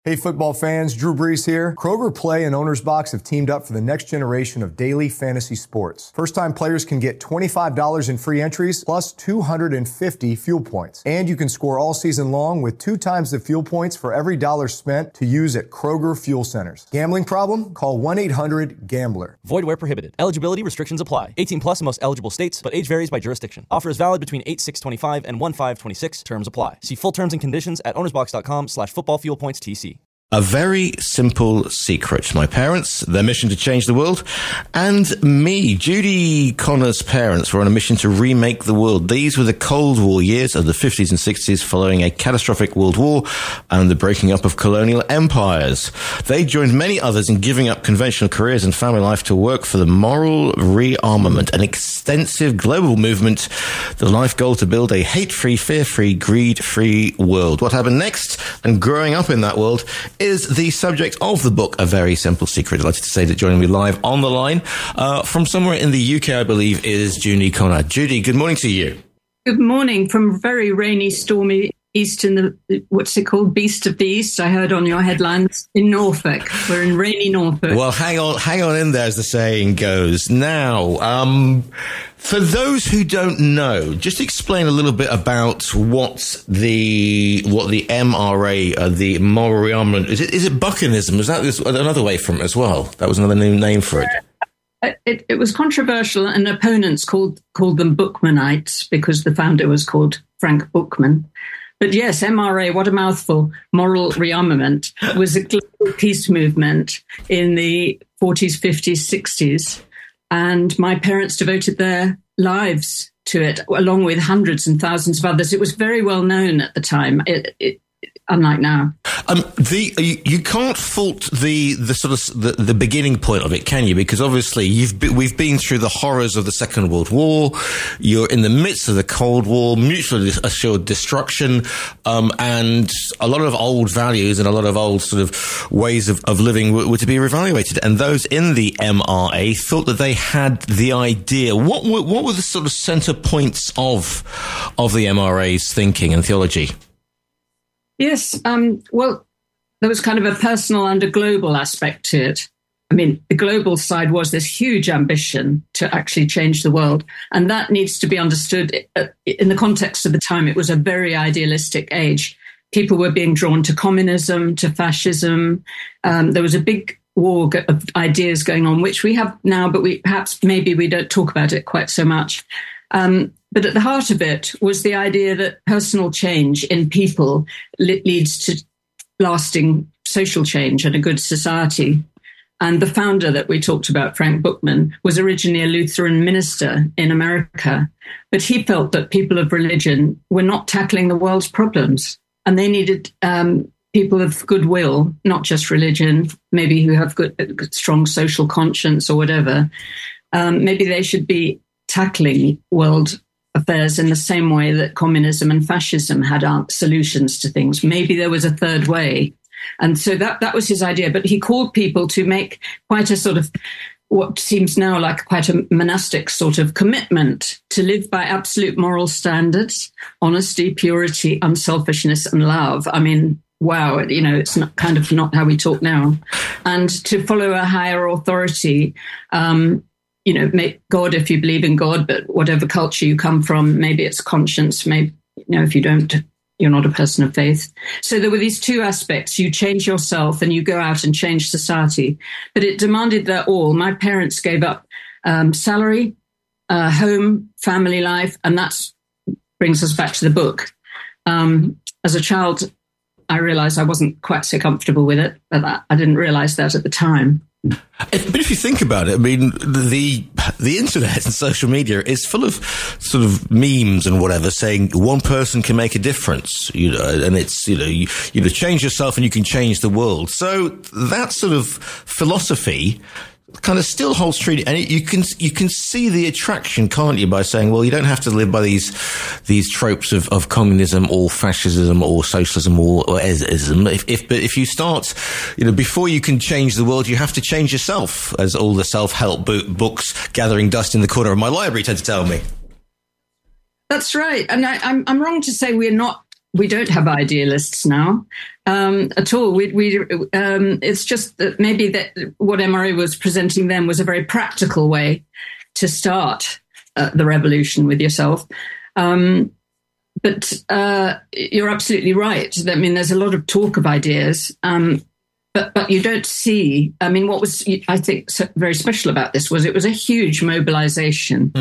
Hey football fans, Drew Brees here. Kroger Play and Owner's Box have teamed up for the next generation of daily fantasy sports. First-time players can get $25 in free entries plus 250 fuel points. And you can score all season long with 2 times the fuel points for every dollar spent to use at Kroger Fuel Centers. Gambling problem? Call 1-800-GAMBLER. Void where prohibited. Eligibility restrictions apply. 18 plus in most eligible states, but age varies by jurisdiction. Offer is valid between 8/6/25 and 1/5/26. Terms apply. See full terms and conditions at ownersbox.com/footballfuelpoints-TC. A very simple secret. My parents, their mission to change the world, and me, Judy Connor's parents, were on a mission to remake the world. These were the Cold War years of the 50s and 60s following a catastrophic world war and the breaking up of colonial empires. They joined many others in giving up conventional careers and family life to work for the moral rearmament, an extensive global movement, the life goal to build a hate-free, fear-free, greed-free world. What happened next and growing up in that world is the subject of the book, A Very Simple Secret. I'd like to say that joining me live on the line from somewhere in the UK, I believe, is Judy Connor. Judy, good morning to you. Good morning from very rainy, stormy east in the, what's it called, Beast of the East, I heard on your headlines, in Norfolk. We're in rainy Norfolk. Well, hang on in there, as the saying goes. Now, for those who don't know, just explain a little bit about what the MRA, the moral rearmament, is it Buccanism? Is that another way from it as well? That was another new name for it. It was controversial, and opponents called them Bookmanites because the founder was called Frank Bookman. But yes, MRA, what a mouthful, moral rearmament, was a global peace movement in the 40s, 50s, 60s. And my parents devoted their lives to it, along with hundreds and thousands of others. It was very well known at the time. Unlike now. You can't fault the sort of the beginning point of it, can you? Because obviously we've been through the horrors of the Second World War. You're in the midst of the Cold War, mutually assured destruction, and a lot of old values and a lot of old sort of ways of living were to be reevaluated. And those in the MRA thought that they had the idea. What were the sort of center points of the MRA's thinking and theology? Yes, well, there was kind of a personal and a global aspect to it. I mean, the global side was this huge ambition to actually change the world. And that needs to be understood in the context of the time. It was a very idealistic age. People were being drawn to communism, to fascism. There was a big war of ideas going on, which we have now, but maybe we don't talk about it quite so much. But at the heart of it was the idea that personal change in people leads to lasting social change and a good society. And the founder that we talked about, Frank Bookman, was originally a Lutheran minister in America. But he felt that people of religion were not tackling the world's problems. And they needed people of goodwill, not just religion, maybe who have good strong social conscience or whatever. Maybe they should be tackling world affairs in the same way that communism and fascism had solutions to things. Maybe there was a third way. And so that was his idea. But he called people to make quite a sort of what seems now like quite a monastic sort of commitment to live by absolute moral standards, honesty, purity, unselfishness, and love. I mean, wow, it's not how we talk now. And to follow a higher authority, make God if you believe in God, but whatever culture you come from, maybe it's conscience, maybe, if you don't, you're not a person of faith. So there were these two aspects. You change yourself and you go out and change society. But it demanded that all. My parents gave up salary, home, family life, and that brings us back to the book. As a child, I realized I wasn't quite so comfortable with it, but I didn't realize that at the time. But if you think about it, I mean, the internet and social media is full of sort of memes and whatever saying one person can make a difference, and it's, you change yourself and you can change the world. So that sort of philosophy kind of still holds true, and you can see the attraction, can't you, by saying, well, you don't have to live by these tropes of communism or fascism or socialism or ism. But if you start, before you can change the world, you have to change yourself, as all the self-help books gathering dust in the corner of my library tend to tell me. That's right, and I'm wrong to say we're not we don't have idealists now at all. It's just that maybe that what MRA was presenting then was a very practical way to start the revolution with yourself. But you're absolutely right. I mean, there's a lot of talk of ideas, but you don't see. I mean, what was, I think, very special about this was it was a huge mobilization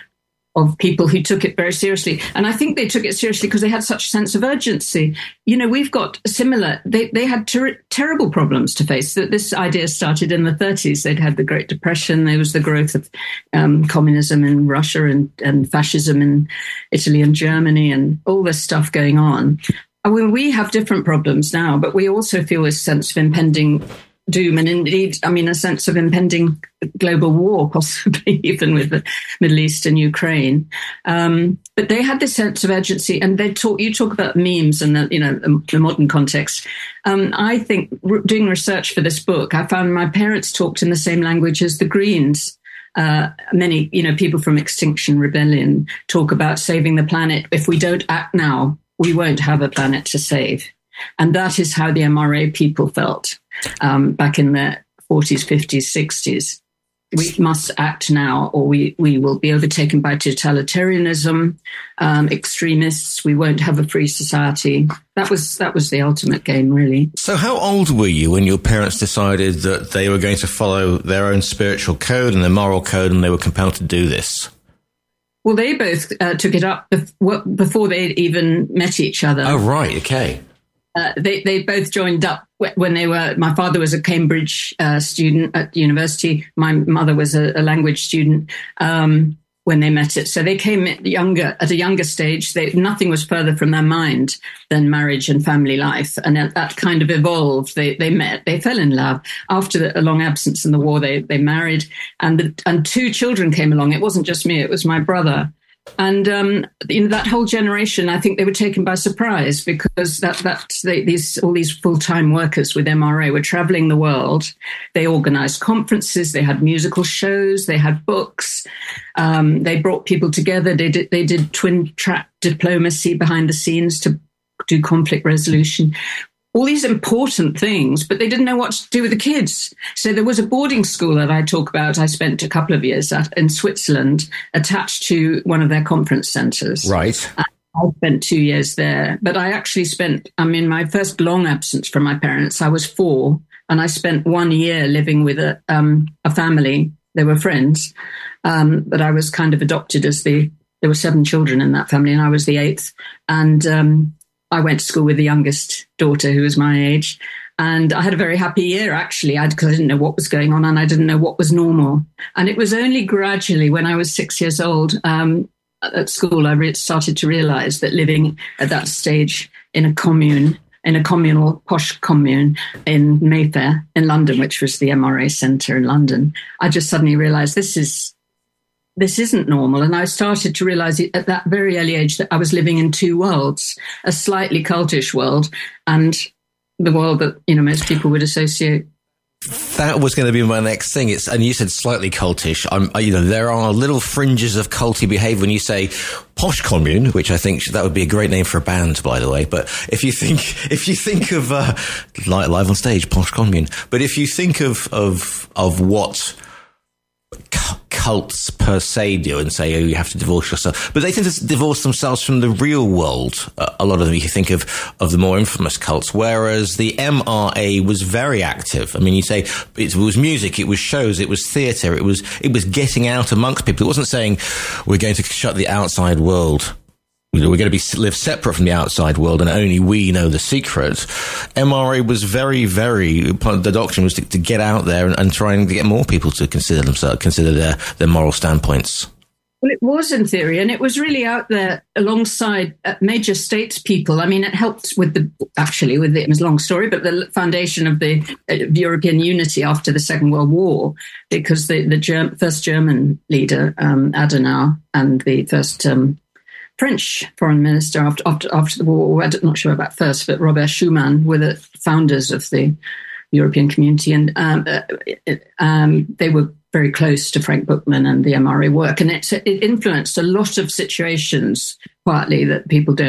of people who took it very seriously. And I think they took it seriously because they had such a sense of urgency. You know, we've got similar, they had terrible problems to face. This idea started in the 30s. They'd had the Great Depression. There was the growth of communism in Russia and fascism in Italy and Germany and all this stuff going on. I mean, we have different problems now, but we also feel this sense of impending doom and indeed, I mean, a sense of impending global war, possibly even with the Middle East and Ukraine. But they had this sense of urgency, and you talk about memes and the modern context. I think doing research for this book, I found my parents talked in the same language as the Greens. Many, people from Extinction Rebellion talk about saving the planet. If we don't act now, we won't have a planet to save. And that is how the MRA people felt back in the 40s, 50s, 60s. We must act now or we will be overtaken by totalitarianism, extremists. We won't have a free society. That was the ultimate game, really. So how old were you when your parents decided that they were going to follow their own spiritual code and their moral code and they were compelled to do this? Well, they both took it up before they'd even met each other. Oh, right. Okay. They both joined up when they were. My father was a Cambridge student at university. My mother was a language student when they met it. So they came at a younger stage. Nothing was further from their mind than marriage and family life, and that kind of evolved. They met. They fell in love after a long absence in the war. They married, and two children came along. It wasn't just me; it was my brother. And that whole generation, I think they were taken by surprise because all these full-time workers with MRA were traveling the world. They organized conferences, they had musical shows, they had books, they brought people together. They did twin-track diplomacy behind the scenes to do conflict resolution. All these important things, but they didn't know what to do with the kids. So there was a boarding school that I talk about. I spent a couple of years in Switzerland attached to one of their conference centers. Right. I spent 2 years there, but I actually my first long absence from my parents, I was 4, and I spent 1 year living with a family. They were friends, but I was kind of adopted there were 7 children in that family, and I was the 8th. And, I went to school with the youngest daughter, who was my age, and I had a very happy year, actually, because I didn't know what was going on and I didn't know what was normal. And it was only gradually when I was 6 years old at school, I started to realize that living at that stage in a communal posh commune in Mayfair in London, which was the MRA centre in London, I just suddenly realized this isn't normal. And I started to realize at that very early age that I was living in two worlds, a slightly cultish world and the world that, most people would associate. That was going to be my next thing. And you said slightly cultish. There are little fringes of culty behavior when you say posh commune, which I think that would be a great name for a band, by the way. But if you think of, live on stage, posh commune, but if you think of what cults per se do and say, you have to divorce yourself. But they tend to divorce themselves from the real world. A lot of them, you think of the more infamous cults, whereas the MRA was very active. I mean, you say it was music, it was shows, it was theatre, it was getting out amongst people. It wasn't saying we're going to shut the outside world. We're going to live separate from the outside world and only we know the secret. MRA was very, very, part of the doctrine was to get out there and try and get more people to consider their moral standpoints. Well, it was in theory, and it was really out there alongside major statespeople. I mean, it helped it was a long story, but the foundation of the European unity after the Second World War, because the first German leader, Adenauer, and the first French foreign minister after the war, I'm not sure about first, but Robert Schuman were the founders of the European community, and they were very close to Frank Bookman and the MRA work, and it influenced a lot of situations quietly that people don't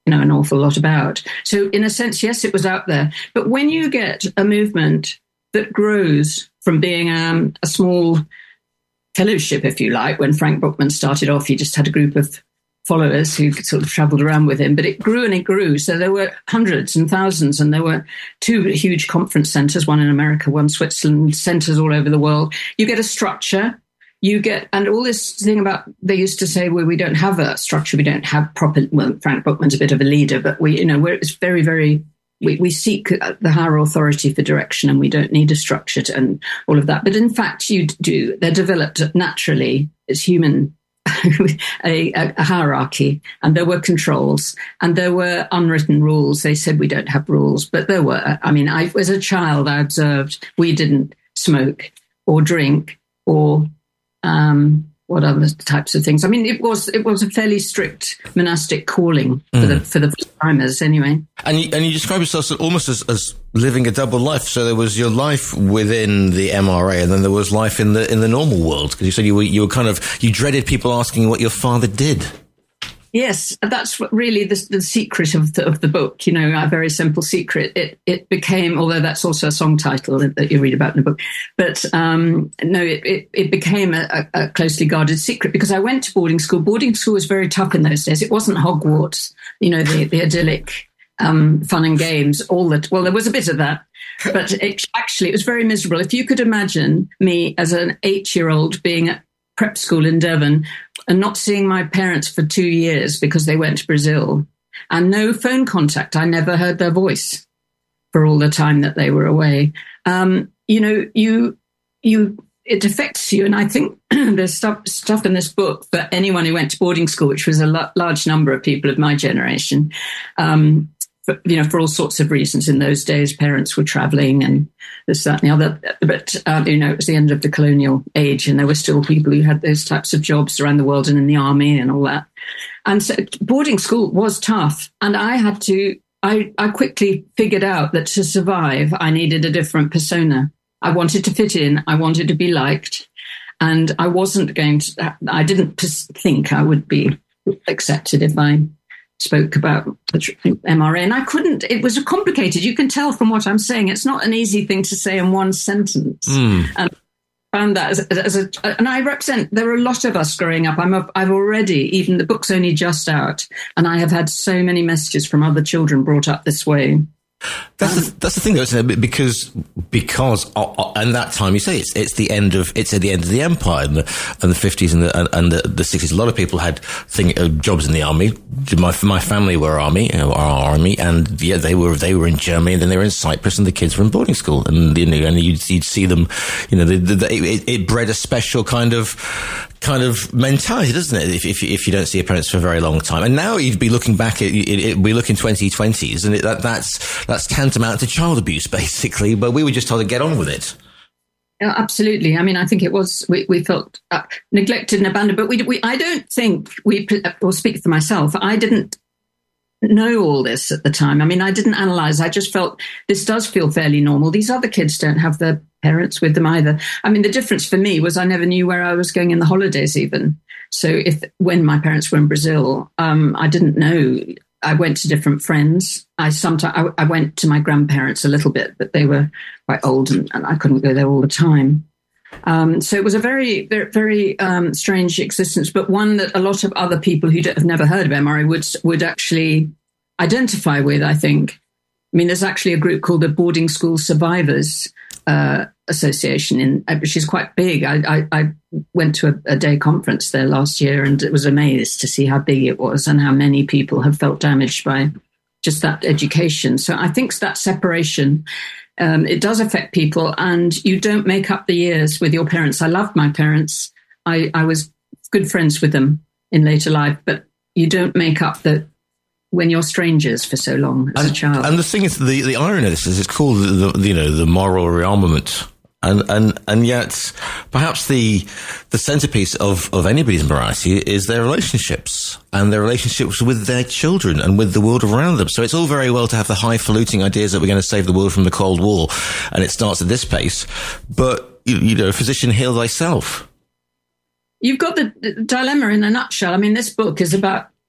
an awful lot about. So in a sense, yes, it was out there. But when you get a movement that grows from being a small fellowship, if you like, when Frank Buchman started off, he just had a group of followers who sort of traveled around with him, but it grew and it grew. So there were hundreds and thousands, and there were 2 huge conference centers, one in America, one Switzerland, centers all over the world. You get a structure. And all this thing about, they used to say, well, we don't have a structure, we don't have proper, well, Frank Buchman's a bit of a leader, but it's very, very, we seek the higher authority for direction, and we don't need a structure and all of that. But in fact, you do. They're developed naturally as human, a hierarchy, and there were controls, and there were unwritten rules. They said we don't have rules, but there were. I mean, as a child, I observed we didn't smoke or drink or what other types of things. I mean, it was a fairly strict monastic calling for the first-timers anyway. And you describe yourself almost as living a double life. So there was your life within the MRA, and then there was life in the normal world. Because you said you dreaded people asking what your father did. Yes, that's really the secret of the book, a very simple secret. It became, although that's also a song title that you read about in the book, but it became a closely guarded secret because I went to boarding school. Boarding school was very tough in those days. It wasn't Hogwarts, the idyllic fun and games. Well, there was a bit of that, but it was very miserable. If you could imagine me as an 8-year-old being at prep school in Devon and not seeing my parents for 2 years because they went to Brazil, and no phone contact. I never heard their voice for all the time that they were away. It affects you. And I think there's stuff in this book for anyone who went to boarding school, which was a large number of people of my generation, for all sorts of reasons. In those days, parents were traveling and this, that, and the other. But, it was the end of the colonial age, and there were still people who had those types of jobs around the world and in the army and all that. And so boarding school was tough. And I quickly figured out that to survive, I needed a different persona. I wanted to fit in. I wanted to be liked. And I I didn't think I would be accepted if I spoke about the MRA, and I couldn't. It was complicated. You can tell from what I'm saying. It's not an easy thing to say in one sentence. And I found that and I represent. There are a lot of us growing up. I've already, even the book's only just out, and I have had so many messages from other children brought up this way. That's the thing, though, isn't it? Because and that time you say it's at the end of the empire and the 50s and the 60s. A lot of people had jobs in the army. My family were army, our army, and yeah, they were in Germany, and then they were in Cyprus, and the kids were in boarding school, and and you'd see them. It bred a special kind of mentality, doesn't it? If you don't see your parents for a very long time, and now you'd be looking back at we look in 2020s, and that's tantamount to child abuse, basically. But we were just told to get on with it. Yeah, absolutely. I mean, I think it was we felt neglected and abandoned. But I don't think or speak for myself, I didn't know all this at the time. I mean, I didn't analyze. I just felt this does feel fairly normal. These other kids don't have their parents with them either. I mean, the difference for me was I never knew where I was going in the holidays even. So when my parents were in Brazil, I didn't know. I went to different friends. I went to my grandparents a little bit, but they were quite old and I couldn't go there all the time. So it was a very, very, very strange existence, but one that a lot of other people who have never heard of MRA would actually identify with, I think. I mean, there's actually a group called the Boarding School Survivors Association, which is quite big. I went to a day conference there last year and was amazed to see how big it was and how many people have felt damaged by just that education. So I think that separation, it does affect people, and you don't make up the years with your parents. I loved my parents. I was good friends with them in later life, but you don't make up when you're strangers for so long as a child. And the thing is, the irony of this is it's called the moral rearmament. And yet, perhaps the centerpiece of anybody's morality is their relationships and their relationships with their children and with the world around them. So it's all very well to have the highfalutin ideas that we're going to save the world from the Cold War, and it starts at this pace. But physician, heal thyself. You've got the dilemma in a nutshell. I mean, this book is about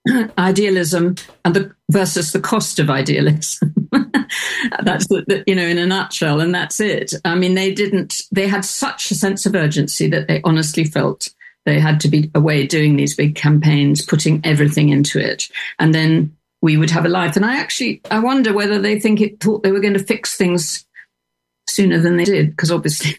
idealism and versus the cost of idealism. That's in a nutshell, and that's it. I mean, they had such a sense of urgency that they honestly felt they had to be away doing these big campaigns, putting everything into it. And then we would have a life. And I wonder whether they thought they were going to fix things sooner than they did, because obviously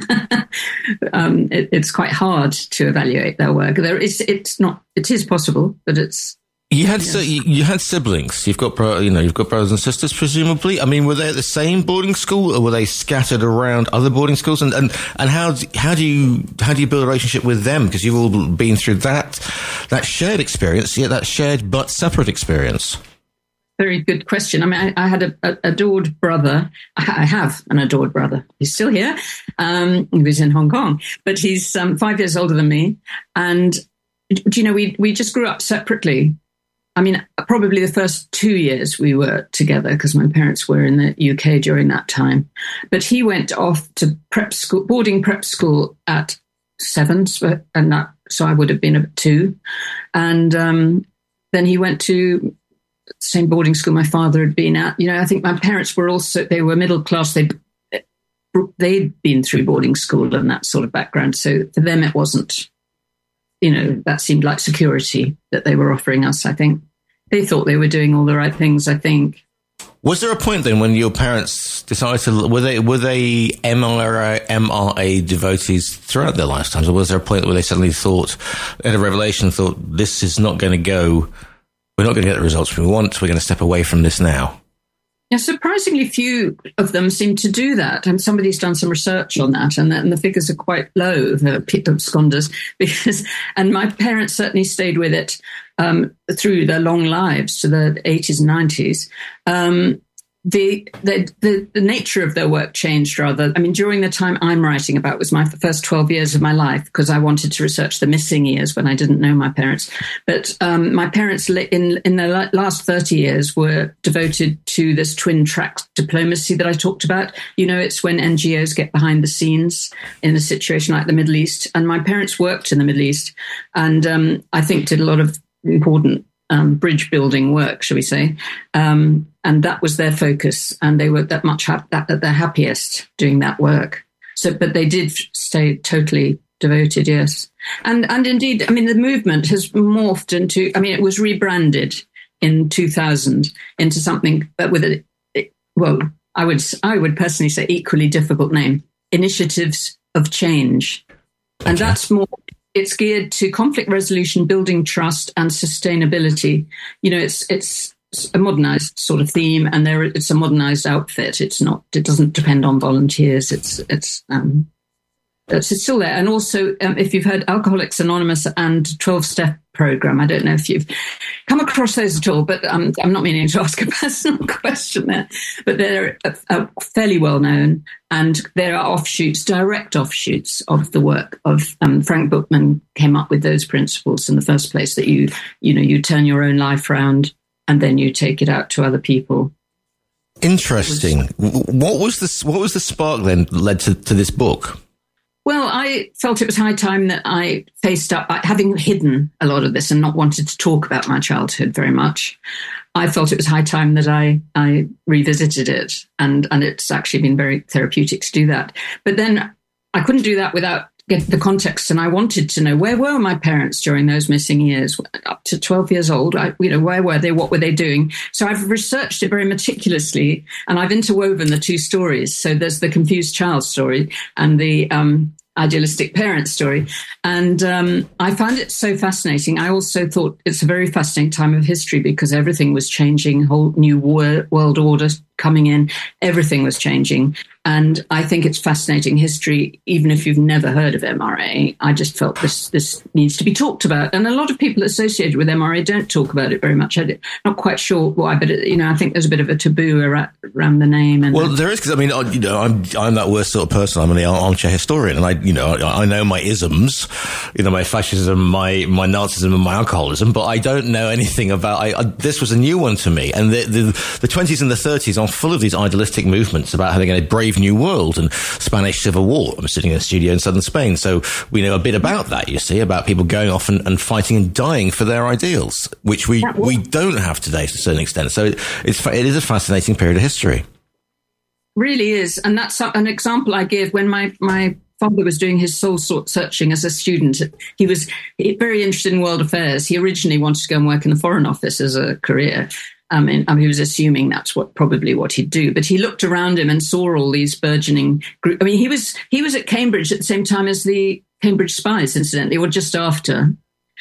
it's quite hard to evaluate their work. It is possible, but it's. You had siblings. You've got brothers and sisters, presumably. I mean, were they at the same boarding school, or were they scattered around other boarding schools? And how do you build a relationship with them? Because you've all been through that shared experience, yet that shared but separate experience. Very good question. I mean, I had an adored brother. I have an adored brother. He's still here. He was in Hong Kong, but he's 5 years older than me. And we just grew up separately. I mean, probably the first 2 years we were together because my parents were in the UK during that time. But he went off to boarding prep school at 7, so I would have been at 2. And then he went to the same boarding school my father had been at. I think my parents they were middle class. They'd been through boarding school and that sort of background. So for them, it wasn't, that seemed like security that they were offering us, I think. They thought they were doing all the right things, I think. Was there a point then when your parents decided were they MRA devotees throughout their lifetimes, or was there a point where they suddenly had a revelation, thought, this is not going to go, we're not going to get the results we want, we're going to step away from this now? Yeah, surprisingly few of them seem to do that. And somebody's done some research on that, and the figures are quite low, the absconders, and my parents certainly stayed with it through their long lives to the 80s and 90s. The nature of their work changed rather. I mean, during the time I'm writing about was my first 12 years of my life, because I wanted to research the missing years when I didn't know my parents. But my parents in their last 30 years were devoted to this twin track diplomacy that I talked about. It's when NGOs get behind the scenes in a situation like the Middle East. And my parents worked in the Middle East and I think did a lot of important bridge building work, shall we say. And that was their focus, and they were that much at their happiest doing that work. So, but they did stay totally devoted, yes. And indeed, I mean, the movement has morphed into, I mean, it was rebranded in 2000 into something with I would personally say equally difficult name, Initiatives of Change. And that's more, it's geared to conflict resolution, building trust and sustainability. It's a modernized sort of theme, and it's a modernized outfit. It doesn't depend on volunteers. It's still there. And also, if you've heard Alcoholics Anonymous and 12-Step Program, I don't know if you've come across those at all, but I'm not meaning to ask a personal question there, but they're fairly well known, and there are direct offshoots of the work of Frank Bookman came up with those principles in the first place, that you turn your own life around and then you take it out to other people. Interesting. What was the spark then led to this book? Well, I felt it was high time that I faced up, having hidden a lot of this and not wanted to talk about my childhood very much. I felt it was high time that I revisited it, and it's actually been very therapeutic to do that. But then I couldn't do that without get the context, and I wanted to know, where were my parents during those missing years, up to 12 years old? Where were they? What were they doing? So I've researched it very meticulously, and I've interwoven the two stories. So there's the confused child story and the idealistic parent story. And I found it so fascinating. I also thought it's a very fascinating time of history because everything was changing, whole new world order coming in, everything was changing. And I think it's fascinating history, even if you've never heard of MRA. I just felt this needs to be talked about. And a lot of people associated with MRA don't talk about it very much. I'm not quite sure why, but I think there's a bit of a taboo around the name. And there is, because I'm that worst sort of person. I'm an armchair historian, and I know my isms, my fascism, my Nazism, and my alcoholism, but I don't know anything about. This was a new one to me, and the 20s and the 30s full of these idealistic movements about having a brave new world and Spanish Civil War. I'm sitting in a studio in southern Spain, so we know a bit about that, you see, about people going off and fighting and dying for their ideals, which we don't have today to a certain extent. So it is a fascinating period of history. Really is. And that's an example I give when my father was doing his soul searching as a student. He was very interested in world affairs. He originally wanted to go and work in the Foreign Office as a career. He was assuming that's probably what he'd do. But he looked around him and saw all these burgeoning groups. I mean, he was at Cambridge at the same time as the Cambridge Spies, incidentally, or just after,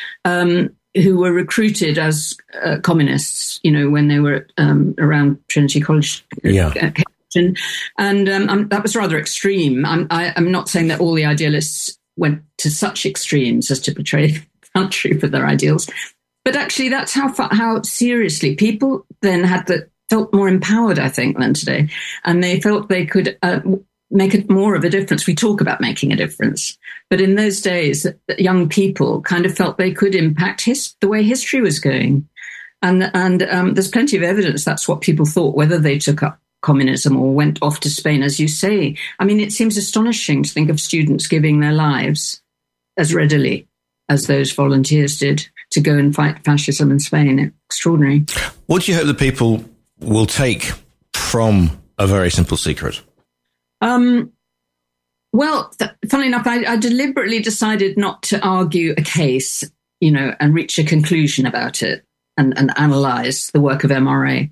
who were recruited as communists, when they were around Trinity College. Yeah. And that was rather extreme. I'm not saying that all the idealists went to such extremes as to betray the country for their ideals, but actually that's how seriously people then felt more empowered, I think, than today, and they felt they could make it more of a difference. We talk about making a difference, but in those days, young people kind of felt they could impact the way history was going, and there's plenty of evidence that's what people thought, whether they took up communism or went off to Spain, as you say. I mean, it seems astonishing to think of students giving their lives as readily as those volunteers did to go and fight fascism in Spain. Extraordinary. What do you hope that people will take from A Very Simple Secret? Funnily enough, I deliberately decided not to argue a case, and reach a conclusion about it and analyze the work of MRA.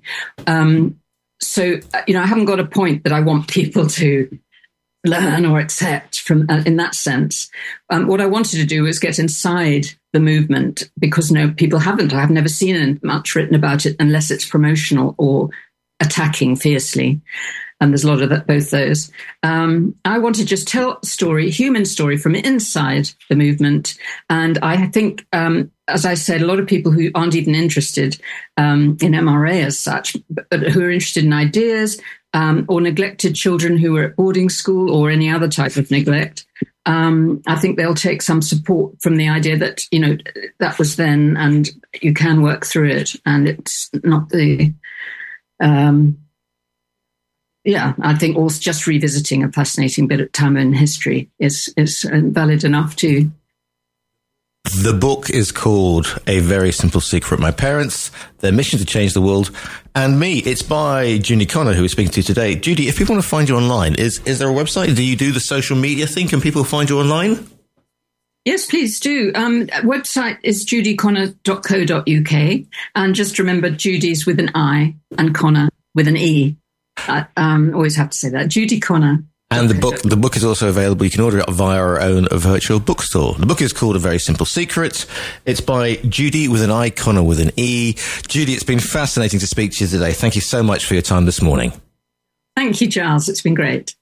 So, I haven't got a point that I want people to learn or accept from in that sense. What I wanted to do was get inside the movement because people haven't. I have never seen much written about it unless it's promotional or attacking fiercely. And there's a lot of both those. I want to just tell human story from inside the movement. And I think, as I said, a lot of people who aren't even interested in MRA as such, but who are interested in ideas or neglected children who were at boarding school or any other type of neglect, I think they'll take some support from the idea that, that was then and you can work through it. And it's not the... I think also just revisiting a fascinating bit of time in history is valid enough too. The book is called A Very Simple Secret. My Parents, Their Mission to Change the World, and Me. It's by Judy Connor, who we're speaking to today. Judy, if people want to find you online, is there a website? Do you do the social media thing? Can people find you online? Yes, please do. Website is judyconnor.co.uk. And just remember, Judy's with an I and Connor with an E. Always have to say that. Judy Connor. And the book is also available. You can order it via our own virtual bookstore. The book is called A Very Simple Secret. It's by Judy with an I, Connor with an E. Judy, it's been fascinating to speak to you today. Thank you so much for your time this morning. Thank you, Charles. It's been great.